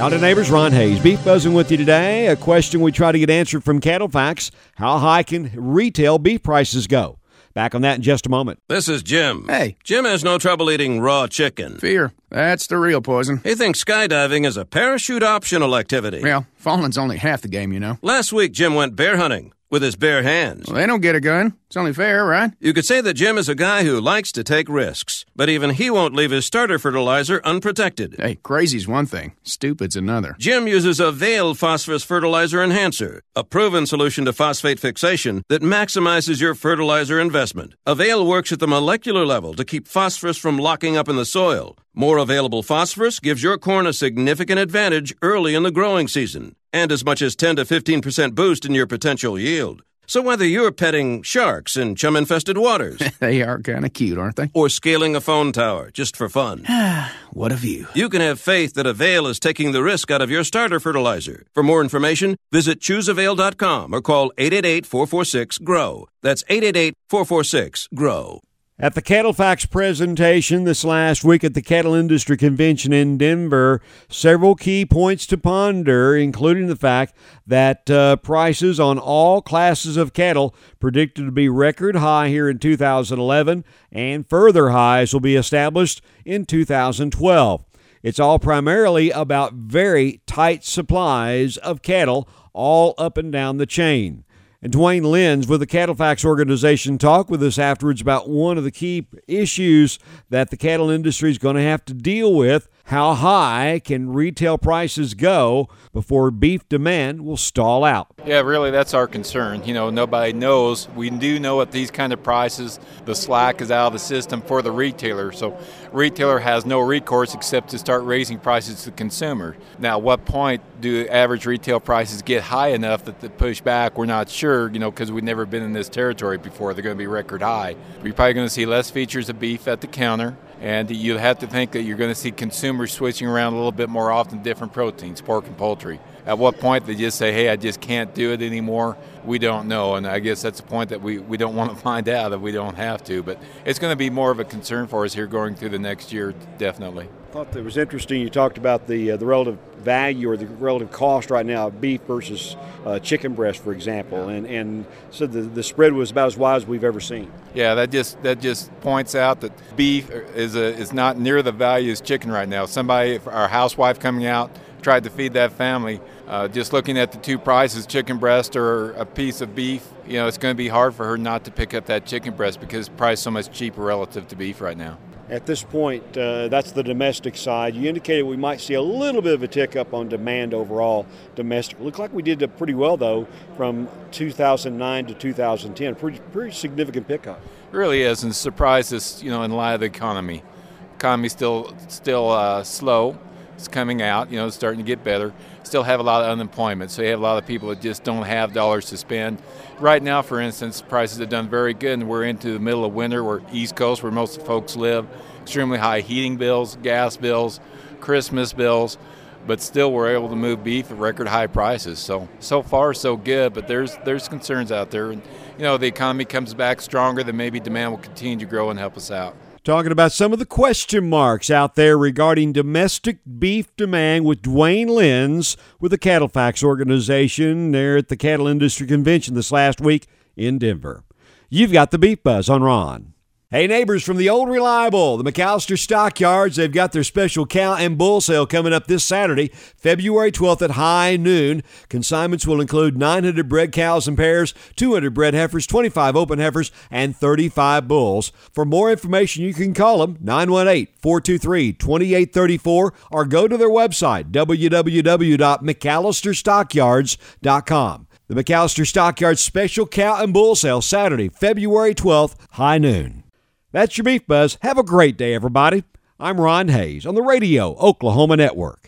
Howdy neighbors, Ron Hayes. Beef Buzzing with you today. A question we try to get answered from Cattle Facts. How high can retail beef prices go? Back on that in just a moment. This is Jim. Hey. Jim has no trouble eating raw chicken. Fear. That's the real poison. He thinks skydiving is a parachute-optional activity. Well, falling's only half the game, you know. Last week, Jim went bear hunting with his bare hands. Well, they don't get a gun. It's only fair, right? You could say that Jim is a guy who likes to take risks, but even he won't leave his starter fertilizer unprotected. Hey, crazy's one thing. Stupid's another. Jim uses a Vale Phosphorus Fertilizer Enhancer, a proven solution to phosphate fixation that maximizes your fertilizer investment. Avail works at the molecular level to keep phosphorus from locking up in the soil. More available phosphorus gives your corn a significant advantage early in the growing season, and as much as 10 to 15% boost in your potential yield. So whether you're petting sharks in chum-infested waters... They are kind of cute, aren't they? ...or scaling a phone tower just for fun... What a view. You can have faith that Avail is taking the risk out of your starter fertilizer. For more information, visit chooseavail.com or call 888-446-GROW. That's 888-446-GROW. At the Cattle Facts presentation this last week at the Cattle Industry Convention in Denver, several key points to ponder, including the fact that prices on all classes of cattle predicted to be record high here in 2011, and further highs will be established in 2012. It's all primarily about very tight supplies of cattle all up and down the chain. And Dwayne Lenz with the Cattle Facts organization talked with us afterwards about one of the key issues that the cattle industry is going to have to deal with. How high can retail prices go before beef demand will stall out? Yeah, really, that's our concern. You know, nobody knows. We do know at these kind of prices, the slack is out of the system for the retailer. So retailer has no recourse except to start raising prices to the consumer. Now, at what point do average retail prices get high enough that they push back? We're not sure, you know, because we've never been in this territory before. They're going to be record high. We're probably going to see less features of beef at the counter. And you have to think that you're going to see consumers switching around a little bit more often different proteins, pork and poultry. At what point they just say, hey, I just can't do it anymore, we don't know. And I guess that's a point that we don't want to find out if we don't have to. But it's going to be more of a concern for us here going through the next year, definitely. I thought that was interesting. You talked about the relative value or the relative cost right now of beef versus chicken breast, for example, and so the spread was about as wide as we've ever seen. Yeah, that just points out that beef is not near the value as chicken right now. Somebody, our housewife coming out, tried to feed that family. Just looking at the two prices, chicken breast or a piece of beef, you know, it's going to be hard for her not to pick up that chicken breast because the price is so much cheaper relative to beef right now. At this point, that's the domestic side. You indicated we might see a little bit of a tick up on demand overall domestic. Looked like we did pretty well, though, from 2009 to 2010. Pretty significant pickup. It really is, and surprised us, you know, in light of the economy. Economy's still slow. It's coming out, you know, it's starting to get better. Still have a lot of unemployment, so you have a lot of people that just don't have dollars to spend. Right now, for instance, prices have done very good, and we're into the middle of winter, we're East Coast, where most folks live. Extremely high heating bills, gas bills, Christmas bills, but still we're able to move beef at record high prices. So far, so good, but there's concerns out there. And, you know, the economy comes back stronger, then maybe demand will continue to grow and help us out. Talking about some of the question marks out there regarding domestic beef demand with Dwayne Lenz with the Cattle Facts organization there at the Cattle Industry Convention this last week in Denver. You've got the Beef Buzz on Ron. Hey neighbors, from the old reliable, the McAllister Stockyards, they've got their special cow and bull sale coming up this Saturday, February 12th at high noon. Consignments will include 900 bred cows and pairs, 200 bred heifers, 25 open heifers, and 35 bulls. For more information, you can call them 918-423-2834 or go to their website, www.mcallisterstockyards.com. The McAllister Stockyards special cow and bull sale Saturday, February 12th, high noon. That's your Beef Buzz. Have a great day, everybody. I'm Ron Hayes on the Radio Oklahoma Network.